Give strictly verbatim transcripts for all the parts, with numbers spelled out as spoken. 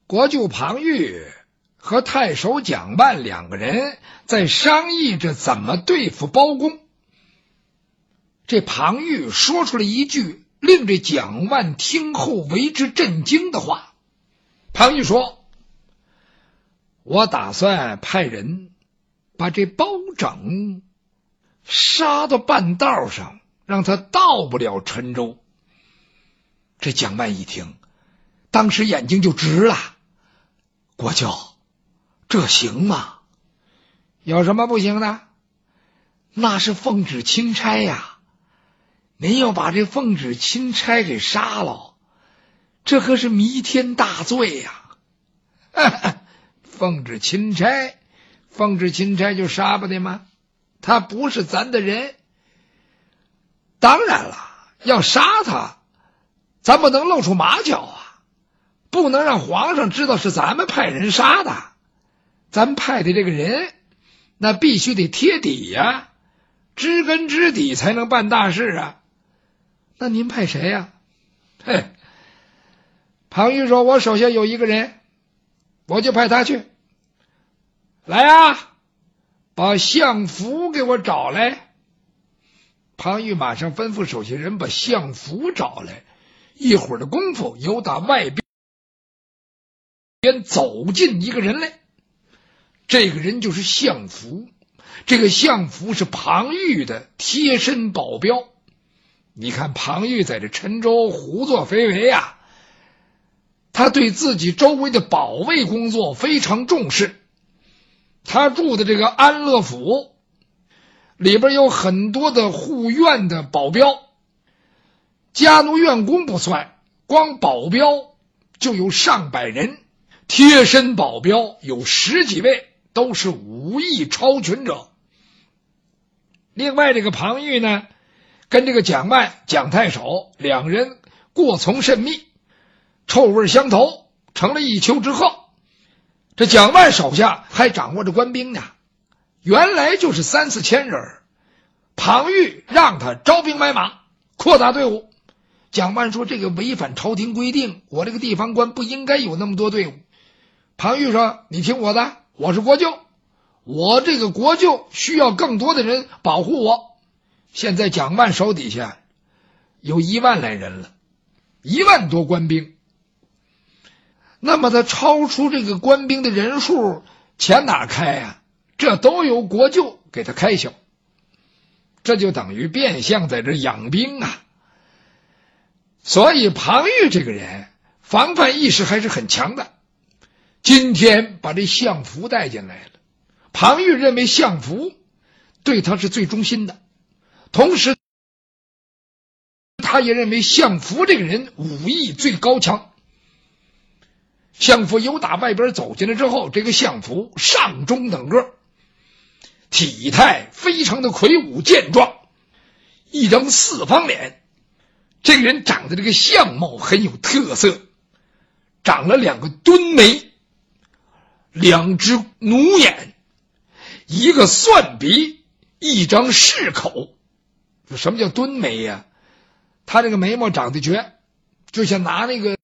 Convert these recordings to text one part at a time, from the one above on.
国舅庞玉和太守蒋万两个人在商议着怎么对付包公。这庞玉说出了一句令这蒋万听后为之震惊的话。庞玉说：我打算派人把这包拯杀到半道上，让他到不了陈州。这蒋万一听，当时眼睛就直了。国舅，这行吗？有什么不行的？那是奉旨钦差呀，您要把这奉旨钦差给杀了，这可是弥天大罪呀！奉旨钦差，奉旨钦差就杀不得吗？他不是咱的人。当然了，要杀他，咱不能露出马脚啊，不能让皇上知道是咱们派人杀的。咱派的这个人，那必须得贴底呀，知根知底才能办大事啊。那您派谁呀？嘿，庞玉说：我手下有一个人，我就派他去。来啊，把相符给我找来。庞玉马上吩咐手下人把相符找来。一会儿的功夫，由打外边走进一个人来。这个人就是相符。这个相符是庞玉的贴身保镖。你看庞玉在这陈州胡作非为啊，他对自己周围的保卫工作非常重视。他住的这个安乐府里边有很多的护院的保镖，家奴院工不算，光保镖就有上百人，贴身保镖有十几位，都是武艺超群者。另外这个庞玉呢，跟这个蒋万、蒋太守两人过从甚密，臭味相投，成了一丘之貉。这蒋万手下还掌握着官兵呢，原来就是三四千人。庞玉让他招兵买马，扩大队伍。蒋万说：这个违反朝廷规定，我这个地方官不应该有那么多队伍。庞玉说：你听我的，我是国舅，我这个国舅需要更多的人保护我。现在蒋万手底下有一万来人了，一万多官兵。那么他超出这个官兵的人数，钱哪开呀？这都由国舅给他开销。这就等于变相在这养兵啊。所以庞玉这个人防范意识还是很强的。今天把这相符带进来了，庞玉认为相符对他是最忠心的，同时他也认为相符这个人武艺最高强。相符由打外边走进来之后，这个相符上中等个，体态非常的魁梧健壮，一张四方脸。这个人长得这个相貌很有特色，长了两个敦眉，两只奴眼，一个蒜鼻，一张柿口。什么叫敦眉呀？他这个眉毛长得绝，就像拿那个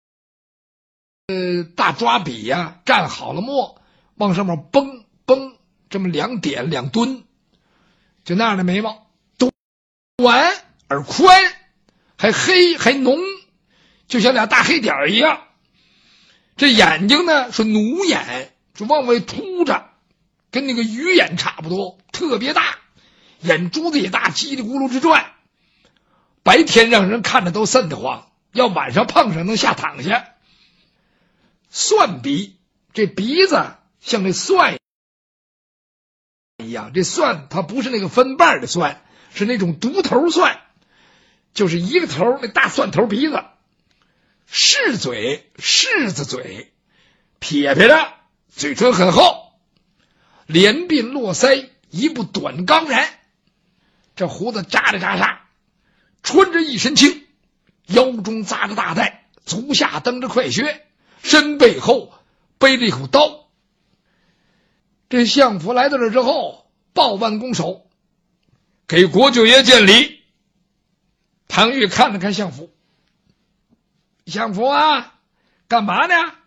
呃大抓笔呀，蘸好了墨往上面崩崩这么两点两吨，就那样的眉毛，短而宽，还黑还浓，就像俩大黑点一样。这眼睛呢是奴眼，就往外凸着，跟那个鱼眼差不多，特别大，眼珠子也大，叽里咕噜直转，白天让人看着都瘆得慌，要晚上碰上能吓躺下。蒜鼻，这鼻子像这蒜一样，这蒜它不是那个分瓣的蒜，是那种独头蒜，就是一个头那大蒜头鼻子。柿嘴，柿子嘴，撇撇的，嘴唇很厚，连鬓络腮，一部短钢髯，这胡子扎着扎沙，穿着一身青，腰中扎着大带，足下蹬着快靴，身背后背着一口刀。这相府来到这之后，抱腕拱手，给国舅爷见礼。唐玉看了看相府，相府啊，干嘛呢？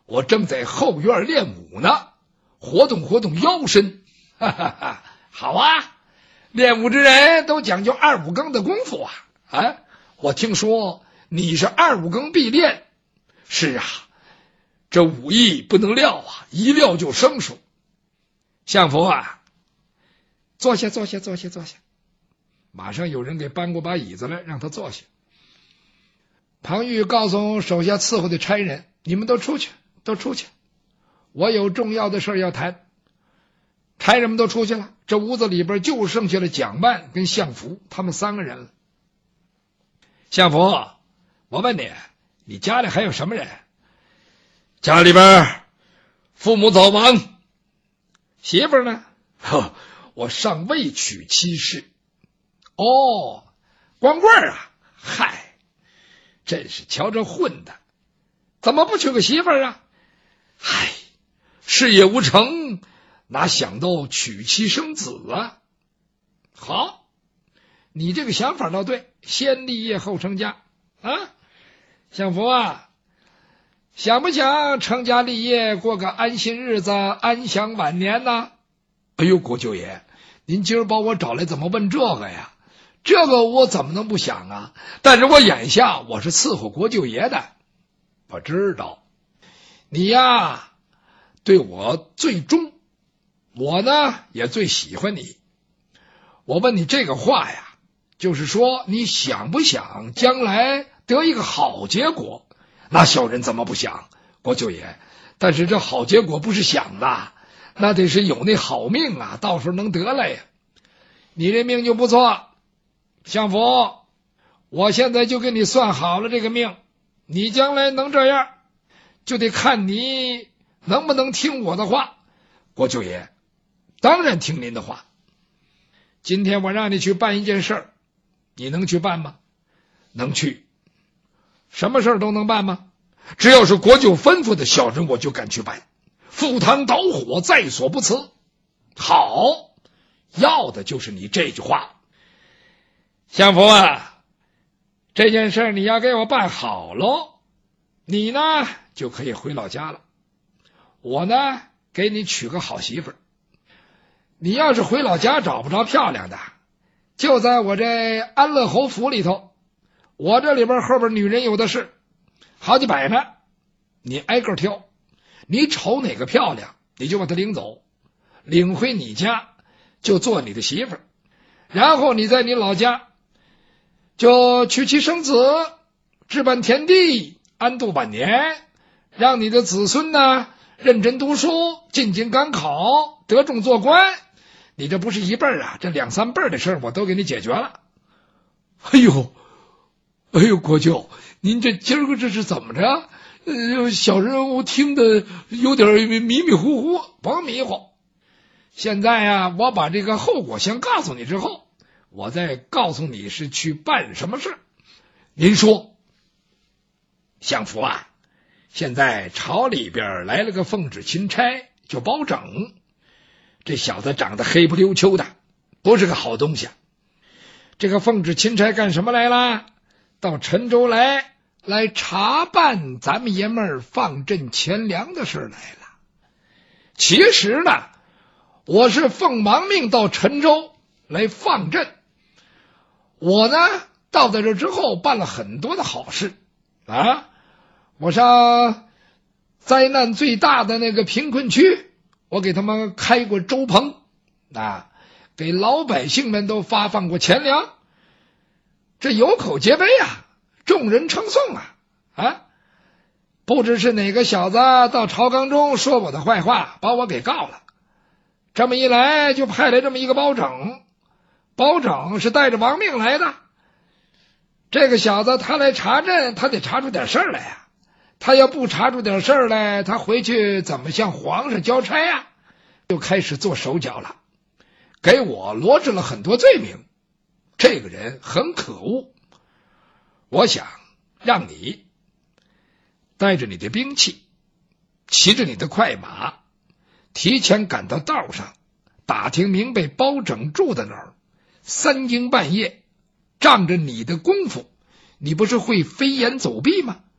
我正在后院练武呢，活动活动腰身。哈哈哈，好啊，练武之人都讲究二五更的功夫啊！啊，我听说你是二五更必练。是啊，这武艺不能撂啊，一撂就生疏。相府啊，坐下，坐下，坐下，坐下。马上有人给搬过把椅子来，让他坐下。庞玉告诉手下伺候的差人：“你们都出去，都出去，我有重要的事要谈。”差人们都出去了，这屋子里边就剩下了蒋曼跟相福他们三个人了。相福，我问你，你家里还有什么人？家里边父母早亡，媳妇呢？呵，我尚未娶妻室。哦，光棍啊！嗨，真是瞧这混的，怎么不娶个媳妇啊？嗨，事业无成，哪想到娶妻生子啊？好，你这个想法倒对，先立业后成家啊！相福啊，想不想成家立业，过个安心日子，安享晚年呢？哎呦，国舅爷，您今儿把我找来怎么问这个呀？这个我怎么能不想啊？但是我眼下我是伺候国舅爷的，我知道你呀对我最忠，我呢也最喜欢你。我问你这个话呀，就是说你想不想将来得一个好结果？那小人怎么不想，国舅爷？但是这好结果不是想的，那得是有那好命啊，到时候能得来呀。你这命就不错，相福，我现在就给你算好了这个命，你将来能这样，就得看你能不能听我的话。国舅爷，当然听您的话。今天我让你去办一件事儿，你能去办吗？能去。什么事儿都能办吗？只要是国舅吩咐的，小人我就敢去办。赴汤蹈火，在所不辞。好，要的就是你这句话。相福啊，这件事你要给我办好喽，你呢就可以回老家了。我呢给你娶个好媳妇儿。你要是回老家找不着漂亮的，就在我这安乐侯府里头，我这里边后边女人有的是，好几百呢，你挨个挑，你瞅哪个漂亮你就把她领走，领回你家就做你的媳妇儿，然后你在你老家就娶妻生子，置办田地，安度晚年，让你的子孙呢认真读书，进京赶考，得中做官。你这不是一辈儿啊，这两三辈儿的事儿我都给你解决了。哎呦哎呦，国舅，您这今儿个这是怎么着？呃，小人物听得有点迷迷糊糊，甭迷糊。现在呀，我把这个后果先告诉你之后，我再告诉你是去办什么事。您说，相福啊，现在朝里边来了个奉旨钦差，叫包拯。这小子长得黑不溜秋的，不是个好东西。这个奉旨钦差干什么来了？到陈州来，来查办咱们爷们儿放赈钱粮的事来了。其实呢，我是奉王命到陈州来放赈。我呢到在这之后办了很多的好事啊，我上灾难最大的那个贫困区，我给他们开过粥棚啊，给老百姓们都发放过钱粮，这有口皆碑啊，众人称颂啊啊！不知是哪个小子到朝纲中说我的坏话，把我给告了。这么一来，就派来这么一个包拯。包拯是带着亡命来的。这个小子他来查赈，他得查出点事儿来呀、啊。他要不查出点事儿来，他回去怎么向皇上交差呀、啊？就开始做手脚了，给我罗织了很多罪名。这个人很可恶。我想让你带着你的兵器，骑着你的快马，提前赶到道上，打听明白包拯住在哪儿，三更半夜仗着你的功夫，你不是会飞檐走壁吗？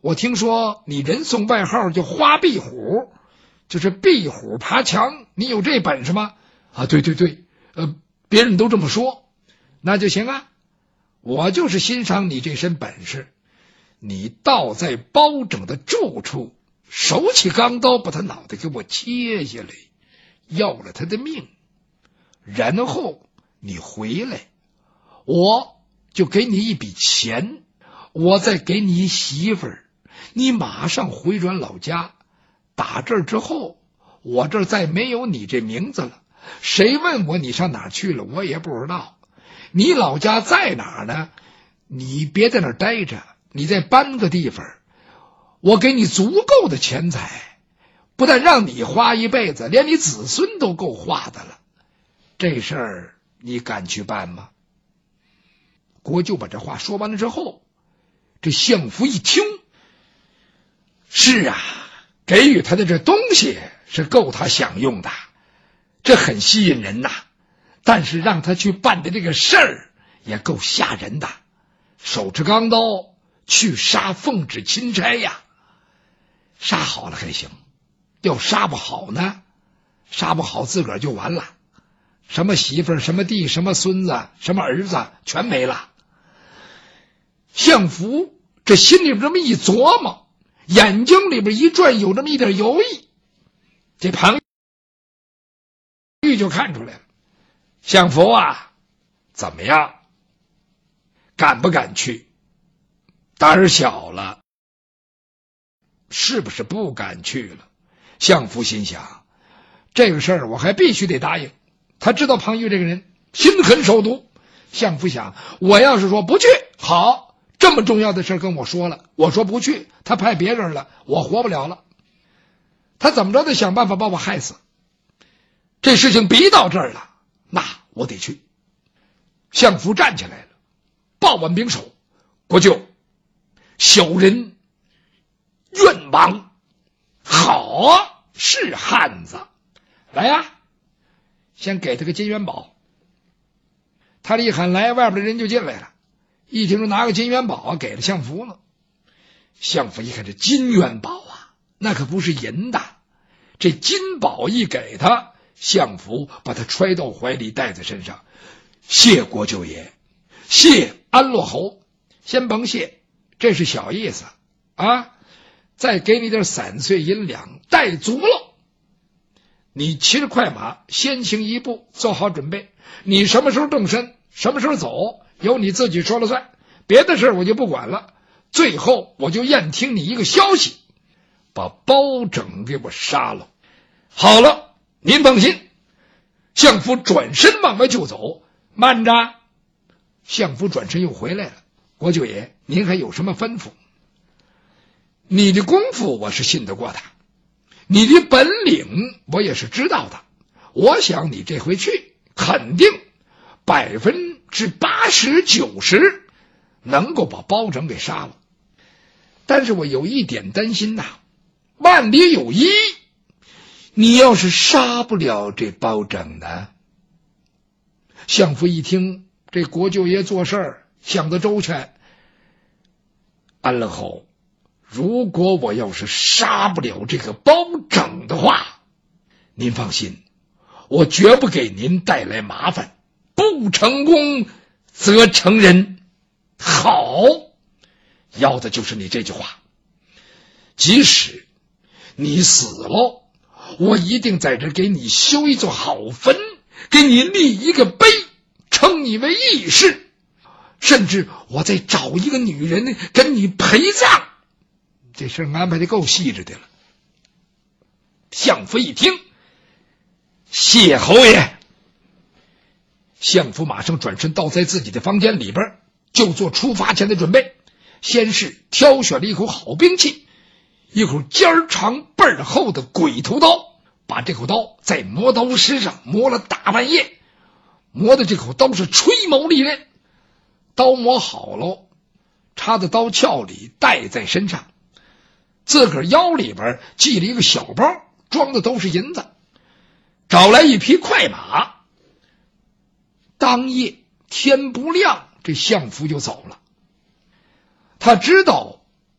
我听说你人送外号叫花壁虎，就是壁虎爬墙，你有这本事吗？啊，对对对，呃，别人都这么说。那就行啊，我就是欣赏你这身本事。你倒在包拯的住处，手起钢刀把他脑袋给我切下来，要了他的命，然后你回来，我就给你一笔钱，我再给你一媳妇儿，你马上回转老家。打这儿之后，我这儿再没有你这名字了，谁问我你上哪儿去了，我也不知道。你老家在哪儿呢？你别在那儿待着，你再搬个地方，我给你足够的钱财，不但让你花一辈子，连你子孙都够花的了。这事儿你敢去办吗？国舅把这话说完了之后，这相府一听，是啊，给予他的这东西是够他享用的，这很吸引人呐。但是让他去办的这个事儿也够吓人的，手持钢刀去杀奉旨钦差呀。杀好了还行，要杀不好呢，杀不好自个儿就完了，什么媳妇儿什么弟什么孙子什么儿子全没了。相府这心里边这么一琢磨，眼睛里边一转，有这么一点犹豫。这庞玉就看出来了，相府啊，怎么样，敢不敢去？胆儿小了，是不是不敢去了？相府心想，这个事儿我还必须得答应。他知道庞玉这个人心狠手毒，相府想，我要是说不去，好，这么重要的事跟我说了，我说不去，他派别人了，我活不了了，他怎么着得想办法把我害死。这事情逼到这儿了，那我得去。相府站起来了，抱完兵手，国舅，小人愿往。好啊，是汉子，来呀、啊，先给他个金元宝。他这一喊来，外边的人就进来了，一听说拿个金元宝啊，给了相府了。相府一看这金元宝啊，那可不是银的，这金宝一给他，相府把他揣到怀里，带在身上。谢国舅爷，谢安洛侯，先甭谢，这是小意思啊，再给你点散碎银两，带足了。你骑着快马先行一步，做好准备，你什么时候动身，什么时候走，由你自己说了算，别的事我就不管了。最后我就验听你一个消息，把包拯给我杀了。好了，您放心。相府转身往外就走，慢着。相府转身又回来了，国舅爷，您还有什么吩咐？你的功夫我是信得过的，你的本领我也是知道的，我想你这回去肯定百分之八十九十能够把包拯给杀了。但是我有一点担心呐，万里有一，你要是杀不了这包拯呢？相府一听这国舅爷做事儿想得周全，安乐侯，如果我要是杀不了这个包拯的话，您放心，我绝不给您带来麻烦，不成功则成仁。好，要的就是你这句话。即使你死了，我一定在这给你修一座好坟，给你立一个碑，称你为义士，甚至我再找一个女人跟你陪葬。这事安排的够细致的了。相府一听，谢侯爷。相府马上转身倒在自己的房间里边，就做出发前的准备。先是挑选了一口好兵器，一口尖儿长背儿厚的鬼头刀，把这口刀在磨刀石上磨了大半夜，磨的这口刀是吹毛利刃。刀磨好了，插在刀鞘里，带在身上，自个儿腰里边系了一个小包，装的都是银子，找来一匹快马。当夜天不亮，这相府就走了。他知道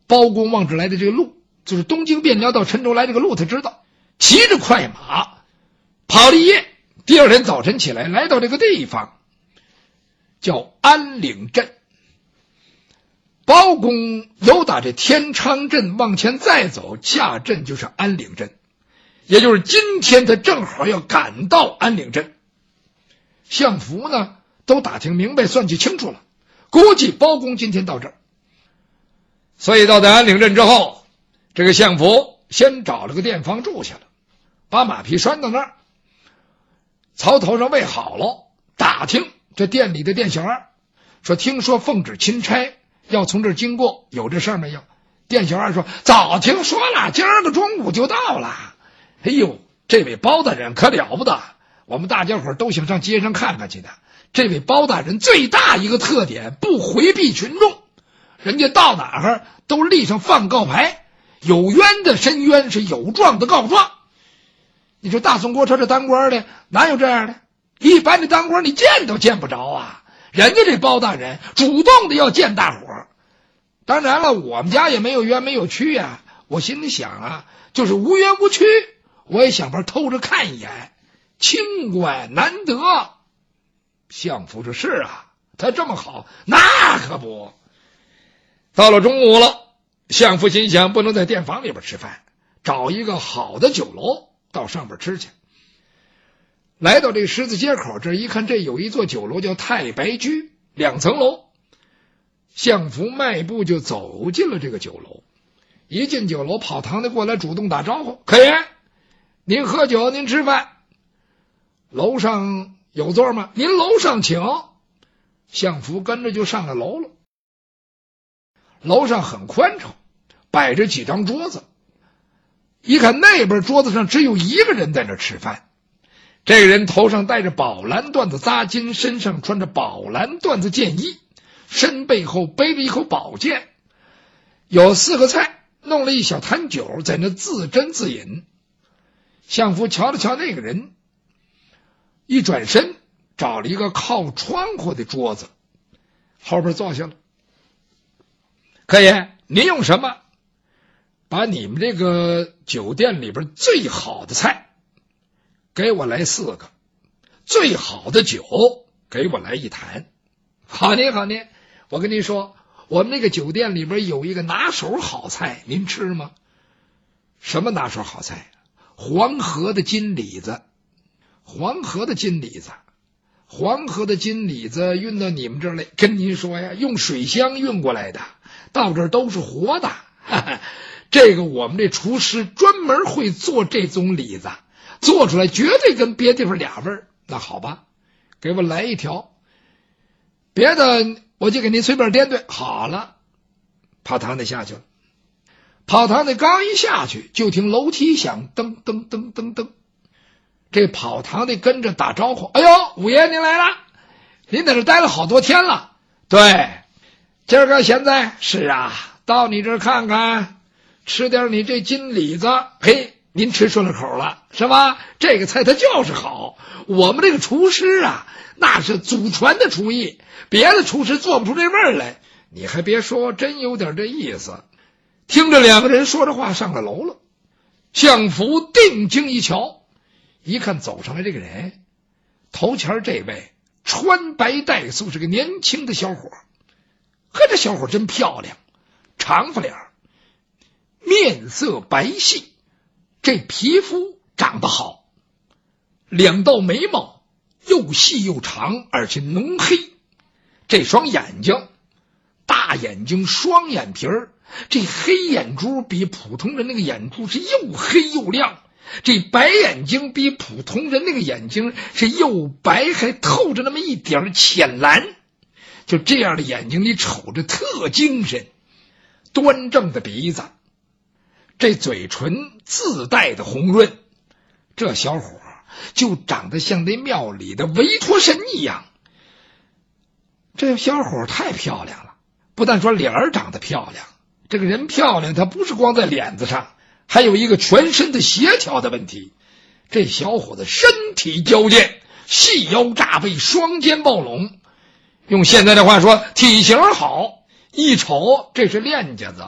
包公往这来的这个路，就是东京汴梁到陈州来这个路，他知道，骑着快马跑了一夜。第二天早晨起来，来到这个地方叫安岭镇。包公由打这天昌镇往前再走，下镇就是安岭镇，也就是今天他正好要赶到安岭镇。相府呢都打听明白，算计清楚了，估计包公今天到这儿。所以到达安岭镇之后，这个相府先找了个店房住下了，把马匹拴到那儿，槽头上喂好了，打听这店里的店小二，说听说奉旨钦差要从这儿经过，有这事儿没有？店小二说早听说了，今儿个中午就到了。哎呦，这位包大人可了不得，我们大家伙都想上街上看看去的。这位包大人最大一个特点，不回避群众，人家到哪儿都立上放告牌，有冤的申冤，是有状的告状。你说大宋国车这当官的哪有这样的？一般的当官你见都见不着啊，人家这包大人主动的要见大伙儿。当然了，我们家也没有冤没有屈呀、啊。我心里想啊，就是无冤无屈，我也想法偷着看一眼，清官难得。相府说是啊，他这么好，那可不。到了中午了，相府心想不能在店房里边吃饭，找一个好的酒楼到上边吃去。来到这个十字街口这一看，这有一座酒楼叫太白居，两层楼。相府迈步就走进了这个酒楼，一进酒楼，跑堂的过来主动打招呼：客人，您喝酒您吃饭，楼上有座吗？您楼上请。相府跟着就上了楼了。楼上很宽敞，摆着几张桌子，一看那边桌子上只有一个人在那吃饭。这个人头上戴着宝蓝缎子扎巾，身上穿着宝蓝缎子箭衣，身背后背着一口宝剑，有四个菜，弄了一小坛酒，在那自斟自饮。相府瞧了瞧那个人，一转身找了一个靠窗户的桌子，后边坐下了。客爷，您用什么？把你们这个酒店里边最好的菜给我来四个，最好的酒给我来一坛。好您好您，我跟您说，我们那个酒店里边有一个拿手好菜，您吃吗？什么拿手好菜？黄河的金李子。黄河的金李子，黄河的金李子运到你们这儿来，跟您说呀，用水箱运过来的，到这儿都是活的。哈哈，这个我们这厨师专门会做这种李子，做出来绝对跟别地方俩味儿。那好吧，给我来一条，别的我就给您随便掂对。好了，跑堂的下去了。跑堂的刚一下去，就听楼梯响，噔噔噔噔噔。这跑堂的跟着打招呼：哎呦，五爷您来了，您在这待了好多天了。对，今儿个现在是啊，到你这儿看看，吃点你这金李子。嘿，您吃顺了口了是吧？这个菜它就是好，我们这个厨师啊，那是祖传的厨艺，别的厨师做不出这味儿来。你还别说，真有点这意思。听着两个人说着话上了楼了，相府定睛一瞧，一看走上来这个人，头前这位穿白带素，是个年轻的小伙。呵，这小伙真漂亮，长发脸，面色白皙，这皮肤长得好，两道眉毛又细又长，而且浓黑。这双眼睛，大眼睛双眼皮儿，这黑眼珠比普通人那个眼珠是又黑又亮，这白眼睛比普通人那个眼睛是又白还透着那么一点浅蓝。就这样的眼睛你瞅着特精神，端正的鼻子，这嘴唇自带的红润，这小伙就长得像那庙里的韦陀神一样。这小伙太漂亮了，不但说脸儿长得漂亮，这个人漂亮，他不是光在脸子上，还有一个全身的协调的问题。这小伙子身体矫健，细腰炸背，双肩抱拢，用现在的话说，体型好，一瞅这是练家子，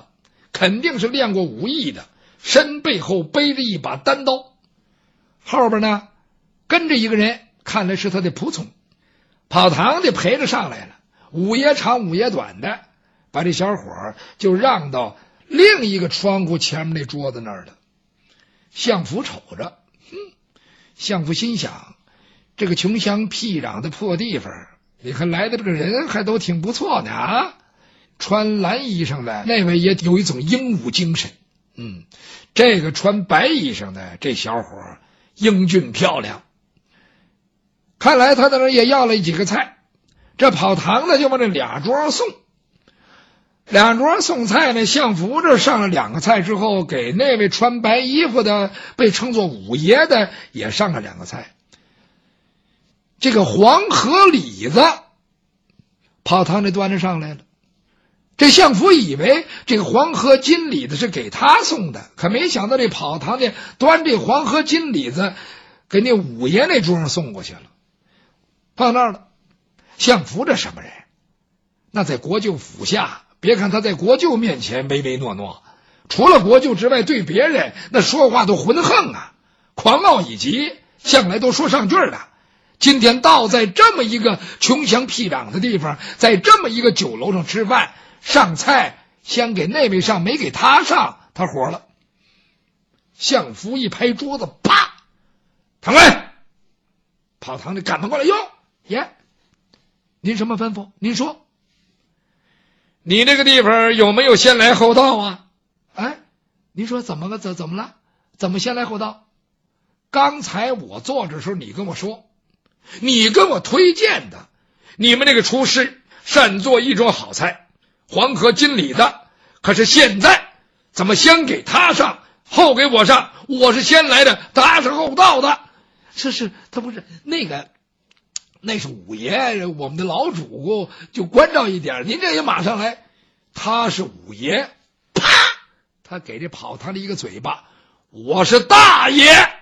肯定是练过武艺的，身背后背着一把单刀，后边呢跟着一个人，看来是他的仆从。跑堂的陪着上来了，五爷长五爷短的，把这小伙就让到另一个窗户前面那桌子那儿了。相府瞅着，哼，相府心想，这个穷乡僻壤的破地方，你看来的这个人还都挺不错的啊。穿蓝衣裳的那位也有一种英武精神，嗯，这个穿白衣裳的这小伙英俊漂亮。看来他在那也要了几个菜，这跑堂的就往这俩桌送。两桌送菜呢，相府这上了两个菜之后，给那位穿白衣服的被称作五爷的也上了两个菜。这个黄河李子跑堂这端着上来了，这相府以为这个黄河金李子是给他送的，可没想到这跑堂的端这黄河金李子给那五爷那桌上送过去了。放那儿了，相府这什么人？那在国舅府下，别看他在国舅面前唯唯诺诺，除了国舅之外，对别人那说话都浑横啊，狂傲以及，向来都说上句的。今天倒在这么一个穷乡僻壤的地方，在这么一个酒楼上吃饭，上菜先给那位上，没给他上，他火了。相府一拍桌子，啪，堂来！跑堂里赶忙过来，哟，爷，您什么吩咐？您说。你那个地方有没有先来后到啊？哎，您说怎么了？怎怎么了？怎么先来后到？刚才我坐着的时候，你跟我说，你跟我推荐的，你们那个厨师擅做一种好菜，黄河金李的。可是现在怎么先给他上，后给我上？我是先来的，他是后到的。是是，他不是那个。那是五爷，我们的老主就关照一点，您这也马上来。他是五爷，啪，他给这跑堂的一个嘴巴，我是大爷。